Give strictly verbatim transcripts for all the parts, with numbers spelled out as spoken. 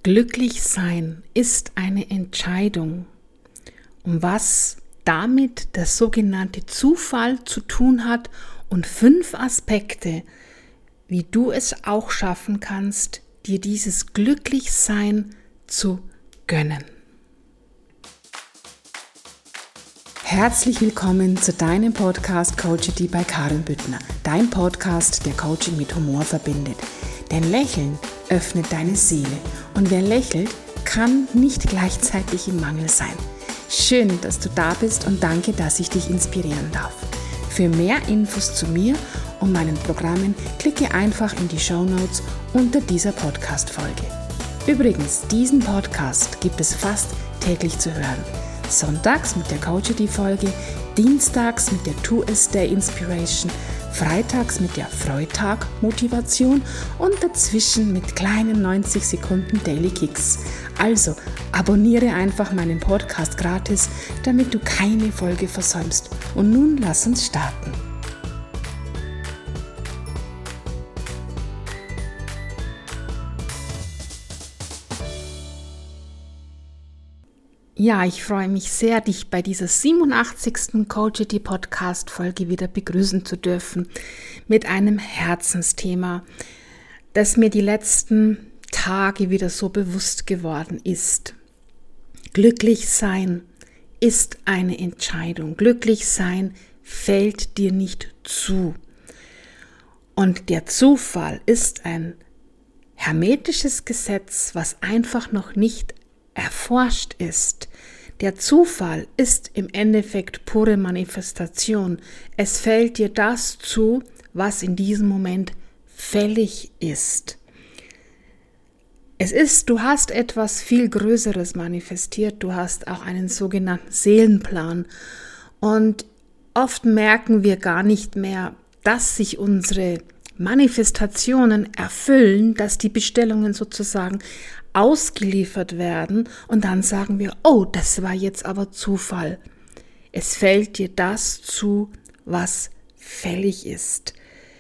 Glücklich sein ist eine Entscheidung. Und was damit der sogenannte Zufall zu tun hat und fünf Aspekte, wie du es auch schaffen kannst, dir dieses Glücklichsein zu gönnen. Herzlich willkommen zu deinem Podcast Coachity bei Karin Büttner, dein Podcast, der Coaching mit Humor verbindet. Denn Lächeln öffnet deine Seele und wer lächelt, kann nicht gleichzeitig im Mangel sein. Schön, dass du da bist und danke, dass ich dich inspirieren darf. Für mehr Infos zu mir und meinen Programmen klicke einfach in die Shownotes unter dieser Podcast-Folge. Übrigens, diesen Podcast gibt es fast täglich zu hören. Sonntags mit der Coachity-Folge, dienstags mit der Two-A-Day-Inspiration, freitags mit der Freitag-Motivation und dazwischen mit kleinen neunzig Sekunden Daily Kicks. Also abonniere einfach meinen Podcast gratis, damit du keine Folge versäumst. Und nun lass uns starten. Ja, ich freue mich sehr, dich bei dieser siebenundachtzigsten Coachity Podcast Folge wieder begrüßen zu dürfen mit einem Herzensthema, das mir die letzten Tage wieder so bewusst geworden ist. Glücklich sein ist eine Entscheidung. Glücklich sein fällt dir nicht zu. Und der Zufall ist ein hermetisches Gesetz, was einfach noch nicht erforscht ist. Der Zufall ist im Endeffekt pure Manifestation. Es fällt dir das zu, was in diesem Moment fällig ist. Es ist, du hast etwas viel Größeres manifestiert, du hast auch einen sogenannten Seelenplan und oft merken wir gar nicht mehr, dass sich unsere Manifestationen erfüllen, dass die Bestellungen sozusagen ausgeliefert werden und dann sagen wir, oh, das war jetzt aber Zufall. Es fällt dir das zu, was fällig ist.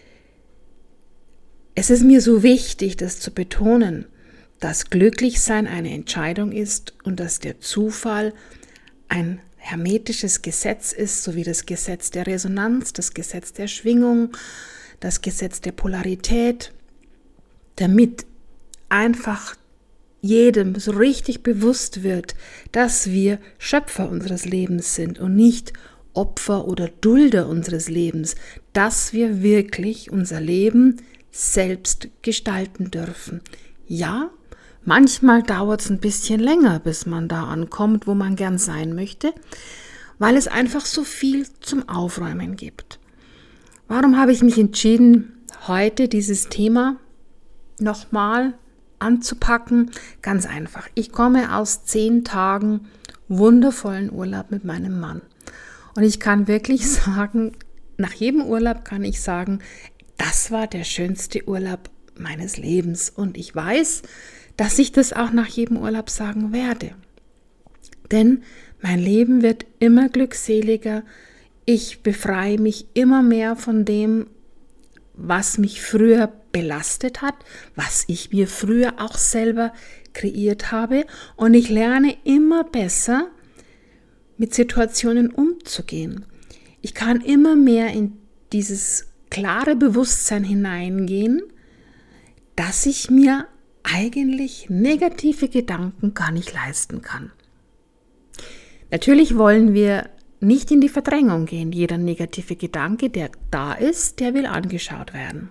Es ist mir so wichtig, das zu betonen, dass Glücklichsein eine Entscheidung ist und dass der Zufall ein hermetisches Gesetz ist, sowie das Gesetz der Resonanz, das Gesetz der Schwingung, das Gesetz der Polarität, damit einfach jedem so richtig bewusst wird, dass wir Schöpfer unseres Lebens sind und nicht Opfer oder Dulder unseres Lebens, dass wir wirklich unser Leben selbst gestalten dürfen. Ja, manchmal dauert es ein bisschen länger, bis man da ankommt, wo man gern sein möchte, weil es einfach so viel zum Aufräumen gibt. Warum habe ich mich entschieden, heute dieses Thema nochmal anzupacken? Ganz einfach. Ich komme aus zehn Tagen wundervollen Urlaub mit meinem Mann. Und ich kann wirklich sagen, nach jedem Urlaub kann ich sagen, das war der schönste Urlaub meines Lebens. Und ich weiß, dass ich das auch nach jedem Urlaub sagen werde. Denn mein Leben wird immer glückseliger. Ich befreie mich immer mehr von dem, was mich früher belastet hat, was ich mir früher auch selber kreiert habe. Und ich lerne immer besser, mit Situationen umzugehen. Ich kann immer mehr in dieses klare Bewusstsein hineingehen, dass ich mir eigentlich negative Gedanken gar nicht leisten kann. Natürlich wollen wir nicht in die Verdrängung gehen. Jeder negative Gedanke, der da ist, der will angeschaut werden.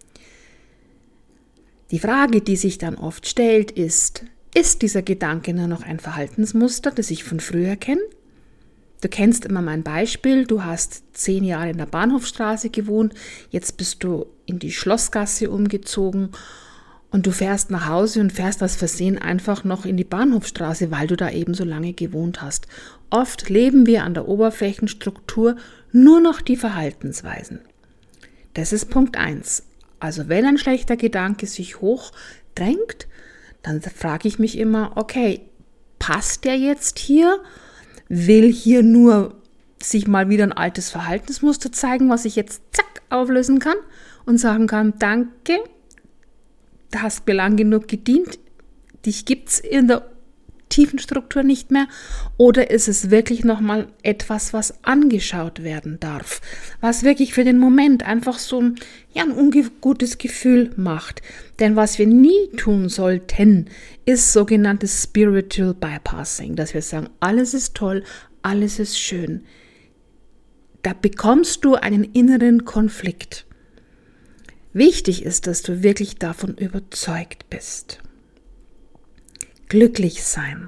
Die Frage, die sich dann oft stellt, ist, ist dieser Gedanke nur noch ein Verhaltensmuster, das ich von früher kenne? Du kennst immer mein Beispiel, du hast zehn Jahre in der Bahnhofstraße gewohnt, jetzt bist du in die Schlossgasse umgezogen und du fährst nach Hause und fährst aus Versehen einfach noch in die Bahnhofstraße, weil du da eben so lange gewohnt hast. Oft leben wir an der Oberflächenstruktur nur noch die Verhaltensweisen. Das ist Punkt eins. Also wenn ein schlechter Gedanke sich hochdrängt, dann frage ich mich immer, okay, passt der jetzt hier? Will hier nur sich mal wieder ein altes Verhaltensmuster zeigen, was ich jetzt zack auflösen kann und sagen kann, danke, du hast mir lang genug gedient, dich gibt es in der tiefen Struktur nicht mehr, oder ist es wirklich nochmal etwas, was angeschaut werden darf, was wirklich für den Moment einfach so ein, ja, ein ungutes Gefühl macht. Denn was wir nie tun sollten, ist sogenanntes Spiritual Bypassing, dass wir sagen, alles ist toll, alles ist schön. Da bekommst du einen inneren Konflikt. Wichtig ist, dass du wirklich davon überzeugt bist. Glücklich sein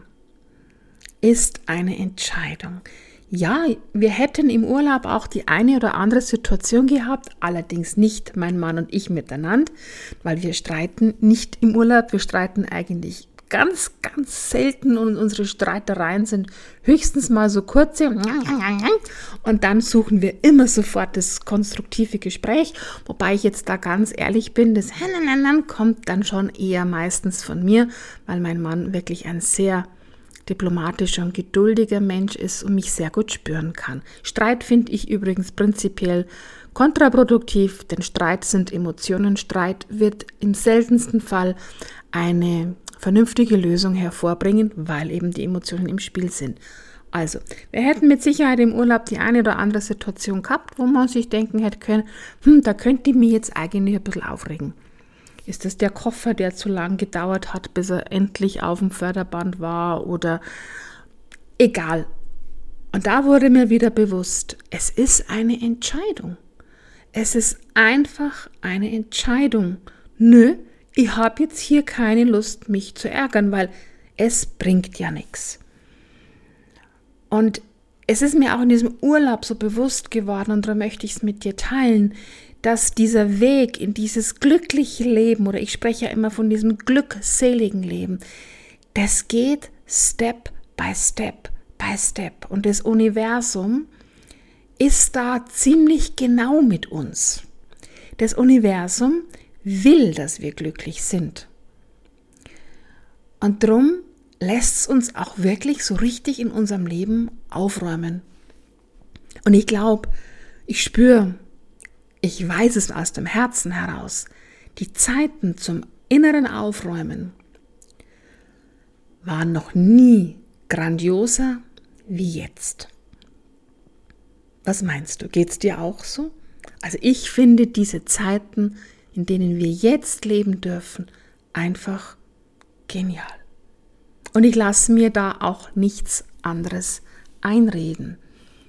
ist eine Entscheidung. Ja, wir hätten im Urlaub auch die eine oder andere Situation gehabt, allerdings nicht mein Mann und ich miteinander, weil wir streiten nicht im Urlaub, wir streiten eigentlich ganz, ganz selten und unsere Streitereien sind höchstens mal so kurze und dann suchen wir immer sofort das konstruktive Gespräch, wobei ich jetzt da ganz ehrlich bin, das kommt dann schon eher meistens von mir, weil mein Mann wirklich ein sehr diplomatischer und geduldiger Mensch ist und mich sehr gut spüren kann. Streit finde ich übrigens prinzipiell kontraproduktiv, denn Streit sind Emotionen. Streit wird im seltensten Fall eine vernünftige Lösung hervorbringen, weil eben die Emotionen im Spiel sind. Also, wir hätten mit Sicherheit im Urlaub die eine oder andere Situation gehabt, wo man sich denken hätte können, hm, da könnte ich mich jetzt eigentlich ein bisschen aufregen. Ist das der Koffer, der zu lang gedauert hat, bis er endlich auf dem Förderband war, oder egal. Und da wurde mir wieder bewusst, es ist eine Entscheidung. Es ist einfach eine Entscheidung. Nö, ich habe jetzt hier keine Lust, mich zu ärgern, weil es bringt ja nichts. Und es ist mir auch in diesem Urlaub so bewusst geworden, und da möchte ich es mit dir teilen, dass dieser Weg in dieses glückliche Leben, oder ich spreche ja immer von diesem glückseligen Leben, das geht Step by Step by Step. Und das Universum ist da ziemlich genau mit uns. Das Universum will, dass wir glücklich sind. Und darum lässt es uns auch wirklich so richtig in unserem Leben aufräumen. Und ich glaube, ich spüre, ich weiß es aus dem Herzen heraus, die Zeiten zum inneren Aufräumen waren noch nie grandioser wie jetzt. Was meinst du? Geht's dir auch so? Also ich finde diese Zeiten, in denen wir jetzt leben dürfen, einfach genial. Und ich lasse mir da auch nichts anderes einreden.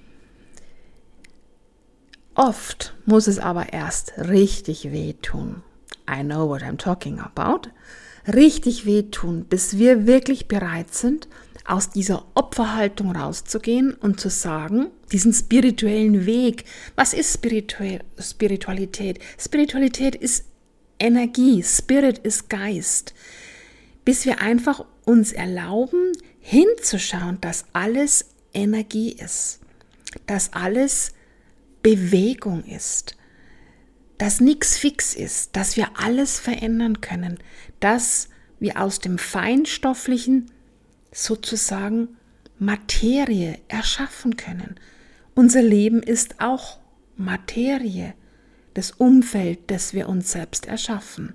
Oft muss es aber erst richtig wehtun. I know what I'm talking about. Richtig wehtun, bis wir wirklich bereit sind, aus dieser Opferhaltung rauszugehen und zu sagen, diesen spirituellen Weg. Was ist Spiritu- Spiritualität? Spiritualität ist Energie, Spirit ist Geist. Bis wir einfach uns erlauben, hinzuschauen, dass alles Energie ist, dass alles Bewegung ist, dass nichts fix ist, dass wir alles verändern können, dass wir aus dem Feinstofflichen sozusagen Materie erschaffen können. Unser Leben ist auch Materie, das Umfeld, das wir uns selbst erschaffen.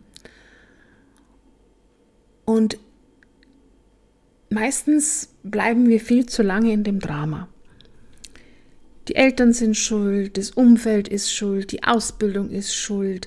Und meistens bleiben wir viel zu lange in dem Drama. Die Eltern sind schuld, das Umfeld ist schuld, die Ausbildung ist schuld,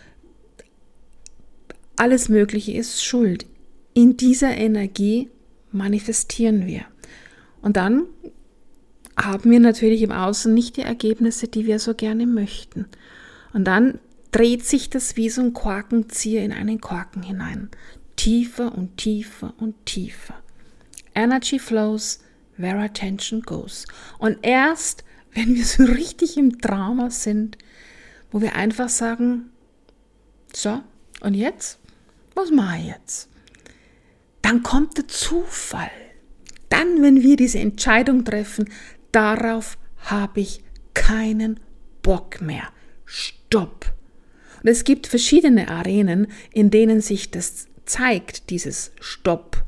alles Mögliche ist schuld. In dieser Energie manifestieren wir. Und dann haben wir natürlich im Außen nicht die Ergebnisse, die wir so gerne möchten. Und dann dreht sich das wie so ein Korkenzieher in einen Korken hinein. Tiefer und tiefer und tiefer. Energy flows where attention goes. Und erst, wenn wir so richtig im Drama sind, wo wir einfach sagen, so, und jetzt? Was mache ich jetzt? Dann kommt der Zufall. Dann, wenn wir diese Entscheidung treffen, darauf habe ich keinen Bock mehr. Stopp. Und es gibt verschiedene Arenen, in denen sich das zeigt, dieses Stopp.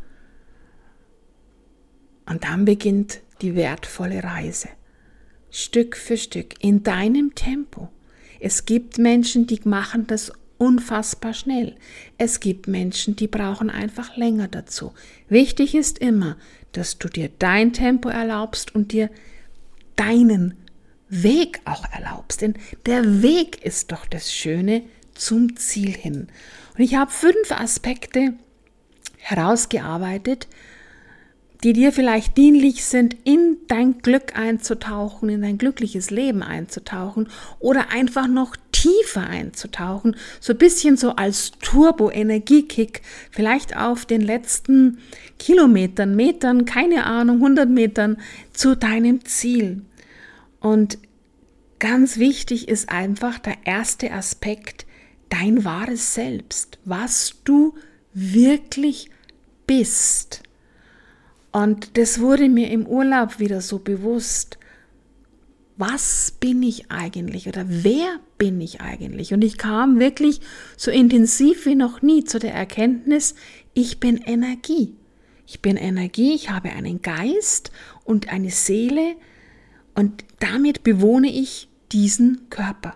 Und dann beginnt die wertvolle Reise. Stück für Stück, in deinem Tempo. Es gibt Menschen, die machen das unfassbar schnell. Es gibt Menschen, die brauchen einfach länger dazu. Wichtig ist immer, dass du dir dein Tempo erlaubst und dir deinen Weg auch erlaubst. Denn der Weg ist doch das Schöne zum Ziel hin. Und ich habe fünf Aspekte herausgearbeitet, die dir vielleicht dienlich sind, in dein Glück einzutauchen, in dein glückliches Leben einzutauchen oder einfach noch tiefer einzutauchen, so ein bisschen so als Turbo-Energiekick, vielleicht auf den letzten Kilometern, Metern, keine Ahnung, hundert Metern zu deinem Ziel. Und ganz wichtig ist einfach der erste Aspekt, dein wahres Selbst, was du wirklich bist. Und das wurde mir im Urlaub wieder so bewusst. Was bin ich eigentlich oder wer bin ich eigentlich? Und ich kam wirklich so intensiv wie noch nie zu der Erkenntnis, ich bin Energie. Ich bin Energie, ich habe einen Geist und eine Seele und damit bewohne ich diesen Körper.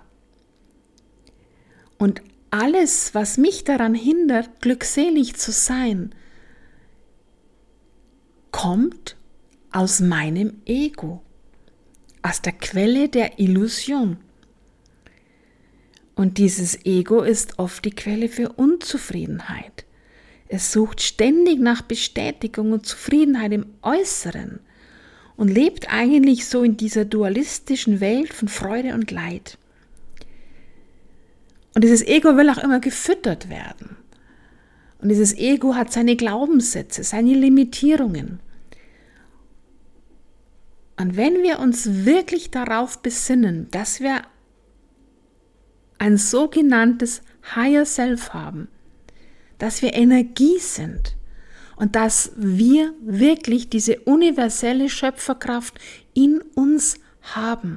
Und alles, was mich daran hindert, glückselig zu sein, kommt aus meinem Ego, aus der Quelle der Illusion. Und dieses Ego ist oft die Quelle für Unzufriedenheit. Es sucht ständig nach Bestätigung und Zufriedenheit im Äußeren und lebt eigentlich so in dieser dualistischen Welt von Freude und Leid. Und dieses Ego will auch immer gefüttert werden. Und dieses Ego hat seine Glaubenssätze, seine Limitierungen. Und wenn wir uns wirklich darauf besinnen, dass wir ein sogenanntes Higher Self haben, dass wir Energie sind und dass wir wirklich diese universelle Schöpferkraft in uns haben,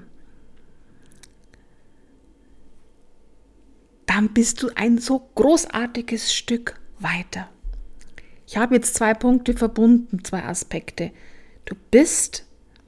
dann bist du ein so großartiges Stück weiter. Ich habe jetzt zwei Punkte verbunden, zwei Aspekte. Du bist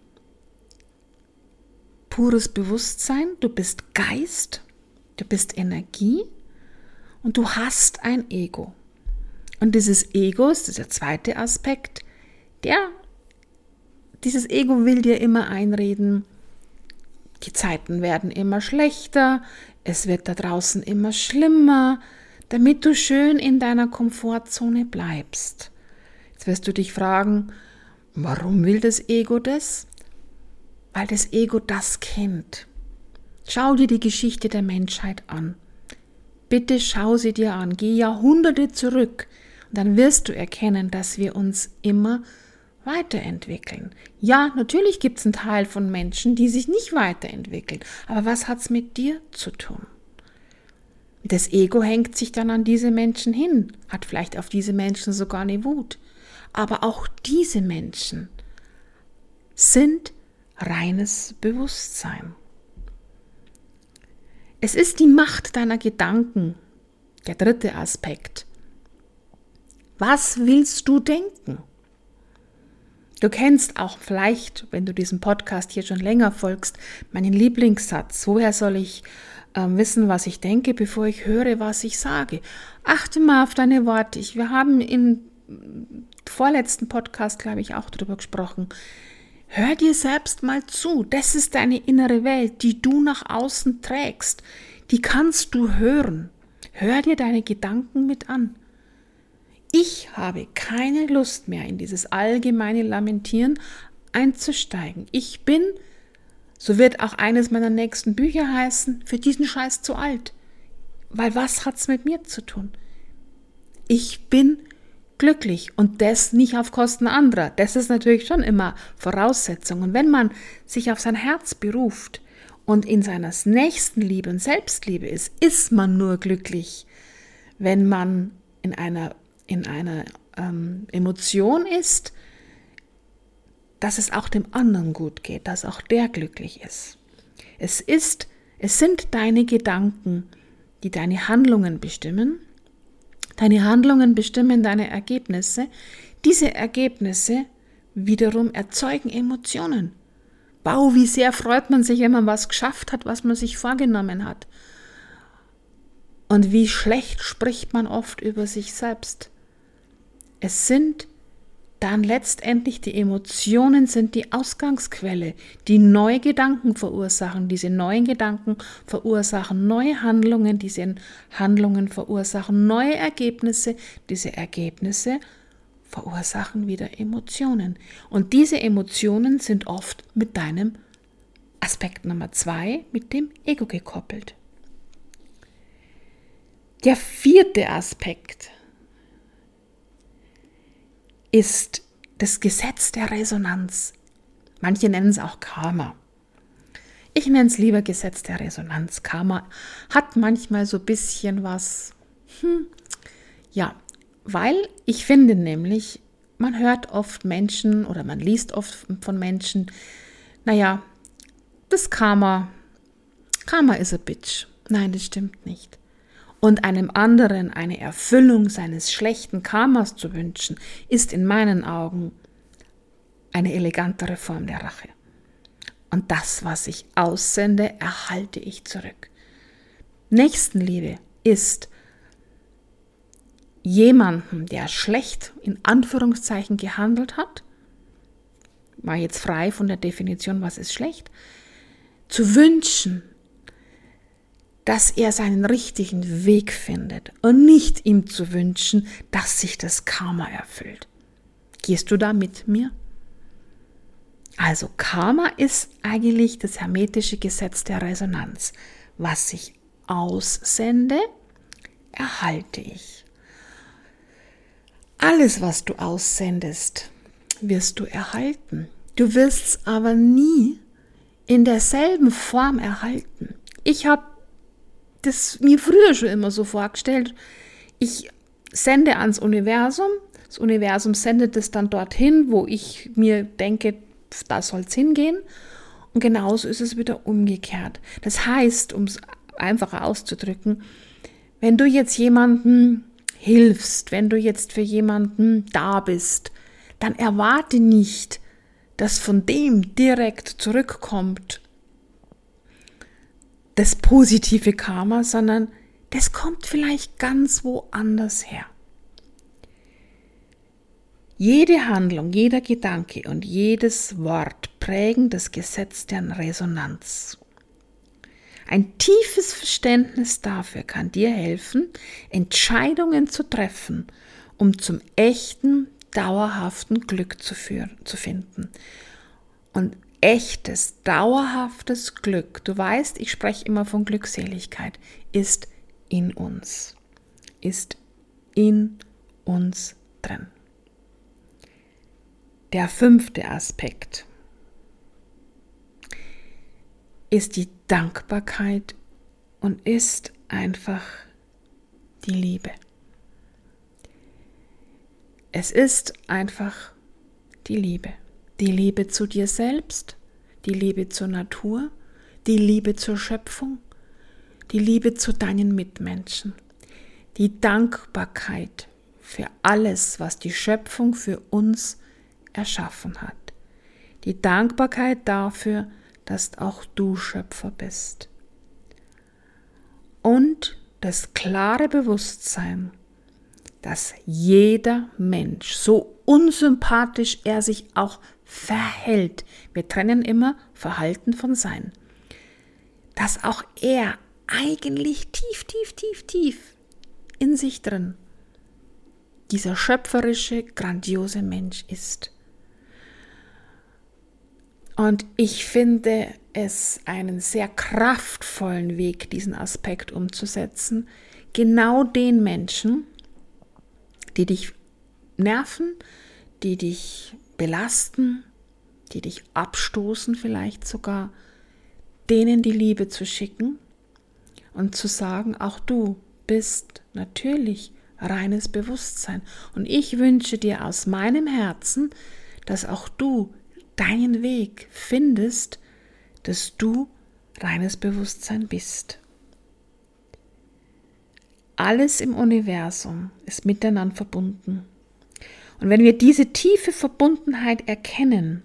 pures Bewusstsein, du bist Geist, du bist Energie und du hast ein Ego. Und dieses Ego, das ist der zweite Aspekt, der, dieses Ego will dir immer einreden, die Zeiten werden immer schlechter, es wird da draußen immer schlimmer, damit du schön in deiner Komfortzone bleibst. Jetzt wirst du dich fragen, warum will das Ego das? Weil das Ego das kennt. Schau dir die Geschichte der Menschheit an. Bitte schau sie dir an, geh Jahrhunderte zurück und dann wirst du erkennen, dass wir uns immer weiterentwickeln. Ja, natürlich gibt es einen Teil von Menschen, die sich nicht weiterentwickeln, aber was hat es mit dir zu tun? Das Ego hängt sich dann an diese Menschen hin, hat vielleicht auf diese Menschen sogar eine Wut. Aber auch diese Menschen sind reines Bewusstsein. Es ist die Macht deiner Gedanken, der dritte Aspekt. Was willst du denken? Du kennst auch vielleicht, wenn du diesem Podcast hier schon länger folgst, meinen Lieblingssatz. Woher soll ich äh, wissen, was ich denke, bevor ich höre, was ich sage? Achte mal auf deine Worte. Ich, wir haben im vorletzten Podcast, glaube ich, auch darüber gesprochen. Hör dir selbst mal zu. Das ist deine innere Welt, die du nach außen trägst. Die kannst du hören. Hör dir deine Gedanken mit an. Ich habe keine Lust mehr, in dieses allgemeine Lamentieren einzusteigen. Ich bin, so wird auch eines meiner nächsten Bücher heißen, für diesen Scheiß zu alt. Weil was hat's mit mir zu tun? Ich bin glücklich und das nicht auf Kosten anderer. Das ist natürlich schon immer Voraussetzung. Und wenn man sich auf sein Herz beruft und in seiner Nächstenliebe und Selbstliebe ist, ist man nur glücklich, wenn man in einer in einer ähm, Emotion ist, dass es auch dem anderen gut geht, dass auch der glücklich ist. Es ist, es sind deine Gedanken, die deine Handlungen bestimmen. Deine Handlungen bestimmen deine Ergebnisse. Diese Ergebnisse wiederum erzeugen Emotionen. Wow, wie sehr freut man sich, wenn man was geschafft hat, was man sich vorgenommen hat. Und wie schlecht spricht man oft über sich selbst. Es sind dann letztendlich die Emotionen sind die Ausgangsquelle, die neue Gedanken verursachen. Diese neuen Gedanken verursachen neue Handlungen, diese Handlungen verursachen neue Ergebnisse, diese Ergebnisse verursachen wieder Emotionen. Und diese Emotionen sind oft mit deinem Aspekt Nummer zwei, mit dem Ego gekoppelt. Der vierte Aspekt ist das Gesetz der Resonanz. Manche nennen es auch Karma. Ich nenne es lieber Gesetz der Resonanz. Karma hat manchmal so ein bisschen was, hm, ja, weil ich finde nämlich, man hört oft Menschen oder man liest oft von Menschen, naja, das Karma, Karma is a bitch. Nein, das stimmt nicht. Und einem anderen eine Erfüllung seines schlechten Karmas zu wünschen, ist in meinen Augen eine elegantere Form der Rache. Und das, was ich aussende, erhalte ich zurück. Nächstenliebe ist jemanden, der schlecht in Anführungszeichen gehandelt hat, mal jetzt frei von der Definition, was ist schlecht, zu wünschen, dass er seinen richtigen Weg findet und nicht ihm zu wünschen, dass sich das Karma erfüllt. Gehst du da mit mir? Also Karma ist eigentlich das hermetische Gesetz der Resonanz. Was ich aussende, erhalte ich. Alles, was du aussendest, wirst du erhalten. Du wirst es aber nie in derselben Form erhalten. Ich habe das mir früher schon immer so vorgestellt, ich sende ans Universum, das Universum sendet es dann dorthin, wo ich mir denke, da soll es hingehen, und genauso ist es wieder umgekehrt. Das heißt, um es einfacher auszudrücken, wenn du jetzt jemandem hilfst, wenn du jetzt für jemanden da bist, dann erwarte nicht, dass von dem direkt zurückkommt das positive Karma, sondern das kommt vielleicht ganz woanders her. Jede Handlung, jeder Gedanke und jedes Wort prägen das Gesetz der Resonanz. Ein tiefes Verständnis dafür kann dir helfen, Entscheidungen zu treffen, um zum echten, dauerhaften Glück zu, führen, zu finden. Und echtes, dauerhaftes Glück, du weißt, ich spreche immer von Glückseligkeit, ist in uns, ist in uns drin. Der fünfte Aspekt ist die Dankbarkeit und ist einfach die Liebe. Es ist einfach die Liebe. Die Liebe zu dir selbst, die Liebe zur Natur, die Liebe zur Schöpfung, die Liebe zu deinen Mitmenschen, die Dankbarkeit für alles, was die Schöpfung für uns erschaffen hat. Die Dankbarkeit dafür, dass auch du Schöpfer bist. Und das klare Bewusstsein, dass jeder Mensch, so unsympathisch er sich auch verhält, wir trennen immer Verhalten von Sein, dass auch er eigentlich tief, tief, tief, tief in sich drin dieser schöpferische, grandiose Mensch ist. Und ich finde es einen sehr kraftvollen Weg, diesen Aspekt umzusetzen, genau den Menschen, die dich nerven, die dich belasten, die dich abstoßen vielleicht sogar, denen die Liebe zu schicken und zu sagen, auch du bist natürlich reines Bewusstsein. Und ich wünsche dir aus meinem Herzen, dass auch du deinen Weg findest, dass du reines Bewusstsein bist. Alles im Universum ist miteinander verbunden. Und wenn wir diese tiefe Verbundenheit erkennen,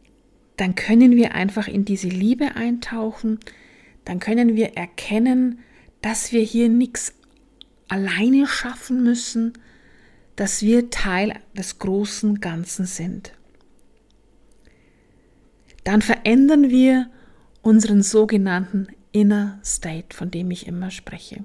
dann können wir einfach in diese Liebe eintauchen, dann können wir erkennen, dass wir hier nichts alleine schaffen müssen, dass wir Teil des großen Ganzen sind. Dann verändern wir unseren sogenannten Inner State, von dem ich immer spreche.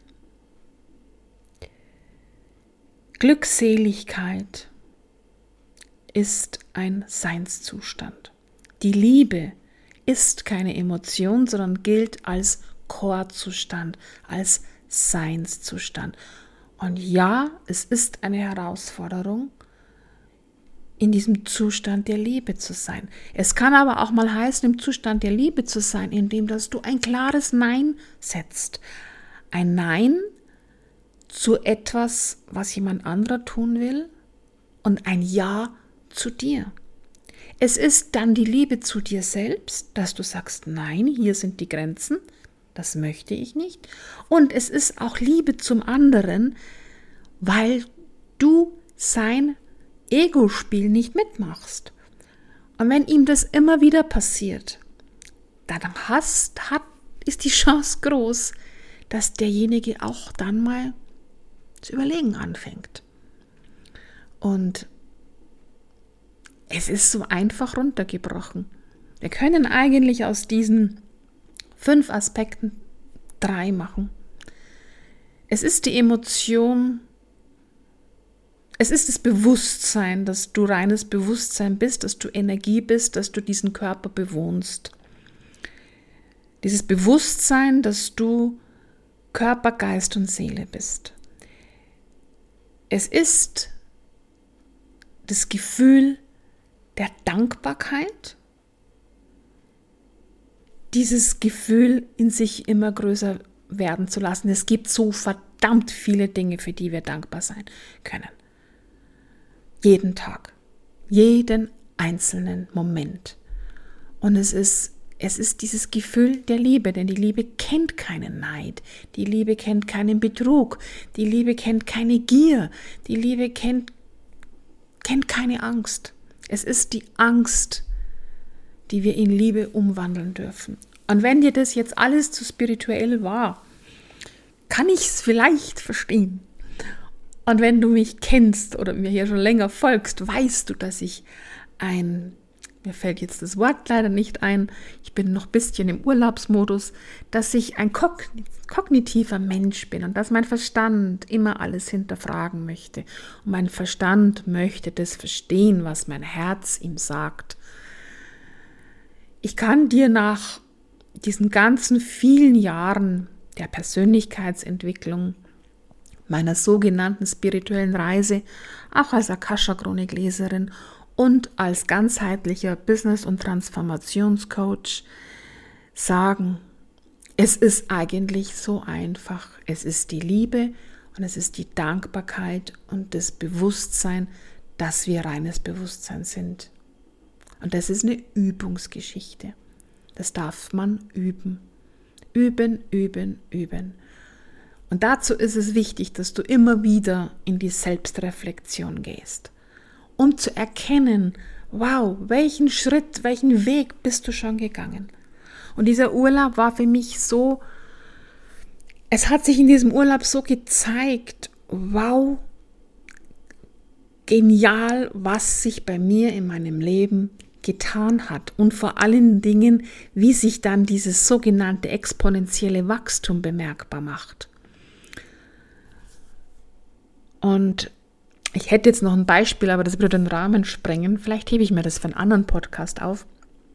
Glückseligkeit ist ein Seinszustand. Die Liebe ist keine Emotion, sondern gilt als Core-Zustand, als Seinszustand. Und ja, es ist eine Herausforderung, in diesem Zustand der Liebe zu sein. Es kann aber auch mal heißen, im Zustand der Liebe zu sein, indem dass du ein klares Nein setzt. Ein Nein zu etwas, was jemand anderer tun will, und ein Ja zu dir. Es ist dann die Liebe zu dir selbst, dass du sagst, nein, hier sind die Grenzen, das möchte ich nicht. Und es ist auch Liebe zum anderen, weil du sein Ego-Spiel nicht mitmachst. Und wenn ihm das immer wieder passiert, dann hast, hat, ist die Chance groß, dass derjenige auch dann mal zu überlegen anfängt. Und es ist so einfach runtergebrochen. Wir können eigentlich aus diesen fünf Aspekten drei machen. Es ist die Emotion, es ist das Bewusstsein, dass du reines Bewusstsein bist, dass du Energie bist, dass du diesen Körper bewohnst. Dieses Bewusstsein, dass du Körper, Geist und Seele bist. Es ist das Gefühl der Dankbarkeit, dieses Gefühl in sich immer größer werden zu lassen. Es gibt so verdammt viele Dinge, für die wir dankbar sein können. Jeden Tag, jeden einzelnen Moment. Und es ist, es ist dieses Gefühl der Liebe, denn die Liebe kennt keinen Neid, die Liebe kennt keinen Betrug, die Liebe kennt keine Gier, die Liebe kennt, kennt keine Angst. Es ist die Angst, die wir in Liebe umwandeln dürfen. Und wenn dir das jetzt alles zu spirituell war, kann ich es vielleicht verstehen. Und wenn du mich kennst oder mir hier schon länger folgst, weißt du, dass ich ein, mir fällt jetzt das Wort leider nicht ein, ich bin noch ein bisschen im Urlaubsmodus, dass ich ein kognitiver Mensch bin und dass mein Verstand immer alles hinterfragen möchte. Und mein Verstand möchte das verstehen, was mein Herz ihm sagt. Ich kann dir nach diesen ganzen vielen Jahren der Persönlichkeitsentwicklung, meiner sogenannten spirituellen Reise, auch als Akasha-Chronik-Leserin und als ganzheitlicher Business- und Transformationscoach sagen, es ist eigentlich so einfach. Es ist die Liebe und es ist die Dankbarkeit und das Bewusstsein, dass wir reines Bewusstsein sind. Und das ist eine Übungsgeschichte. Das darf man üben. Üben, üben, üben. Und dazu ist es wichtig, dass du immer wieder in die Selbstreflexion gehst, um zu erkennen, wow, welchen Schritt, welchen Weg bist du schon gegangen. Und dieser Urlaub war für mich so, es hat sich in diesem Urlaub so gezeigt, wow, genial, was sich bei mir in meinem Leben getan hat und vor allen Dingen, wie sich dann dieses sogenannte exponentielle Wachstum bemerkbar macht. Und ich hätte jetzt noch ein Beispiel, aber das würde den Rahmen sprengen. Vielleicht hebe ich mir das für einen anderen Podcast auf.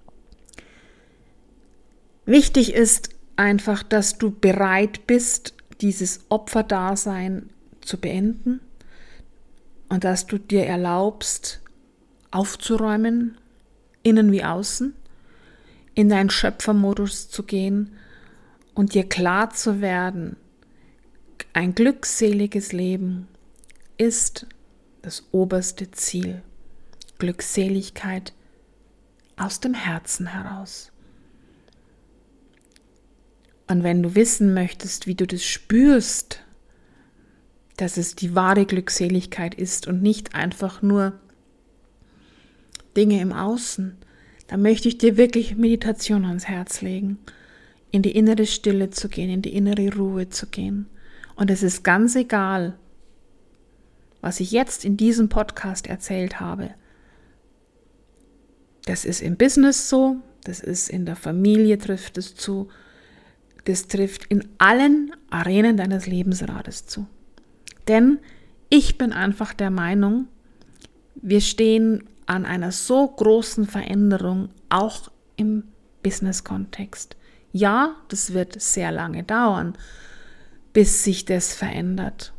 Wichtig ist einfach, dass du bereit bist, dieses Opferdasein zu beenden und dass du dir erlaubst, aufzuräumen, innen wie außen, in deinen Schöpfermodus zu gehen und dir klar zu werden, ein glückseliges Leben ist das oberste Ziel. Glückseligkeit aus dem Herzen heraus. Und wenn du wissen möchtest, wie du das spürst, dass es die wahre Glückseligkeit ist und nicht einfach nur Dinge im Außen, dann möchte ich dir wirklich Meditation ans Herz legen, in die innere Stille zu gehen, in die innere Ruhe zu gehen. Und es ist ganz egal, was ich jetzt in diesem Podcast erzählt habe. Das ist im Business so, das ist in der Familie trifft es zu, das trifft in allen Arenen deines Lebensrades zu. Denn ich bin einfach der Meinung, wir stehen an einer so großen Veränderung, auch im Business-Kontext. Ja, das wird sehr lange dauern, bis sich das verändert.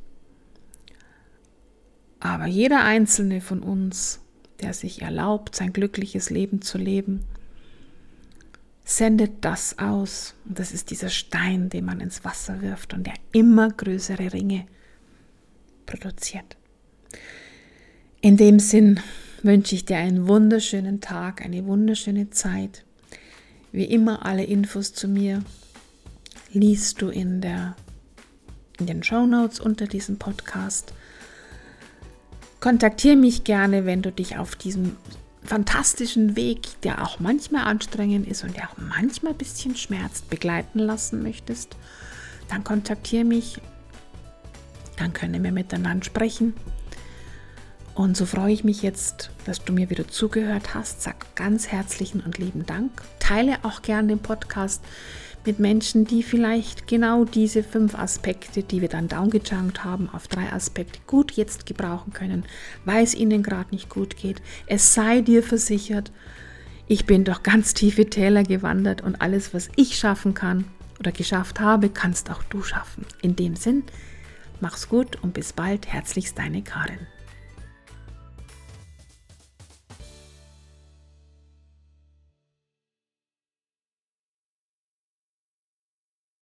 Aber jeder Einzelne von uns, der sich erlaubt, sein glückliches Leben zu leben, sendet das aus. Und das ist dieser Stein, den man ins Wasser wirft und der immer größere Ringe produziert. In dem Sinn wünsche ich dir einen wunderschönen Tag, eine wunderschöne Zeit. Wie immer, alle Infos zu mir liest du in, der, in den Shownotes unter diesem Podcast. Kontaktiere mich gerne, wenn du dich auf diesem fantastischen Weg, der auch manchmal anstrengend ist und der auch manchmal ein bisschen schmerzt, begleiten lassen möchtest. Dann kontaktiere mich, dann können wir miteinander sprechen. Und so freue ich mich jetzt, dass du mir wieder zugehört hast. Sag ganz herzlichen und lieben Dank. Teile auch gerne den Podcast mit Menschen, die vielleicht genau diese fünf Aspekte, die wir dann downgechunkt haben, auf drei Aspekte gut jetzt gebrauchen können, weil es ihnen gerade nicht gut geht. Es sei dir versichert, ich bin doch ganz tiefe Täler gewandert und alles, was ich schaffen kann oder geschafft habe, kannst auch du schaffen. In dem Sinn, mach's gut und bis bald. Herzlichst deine Karin.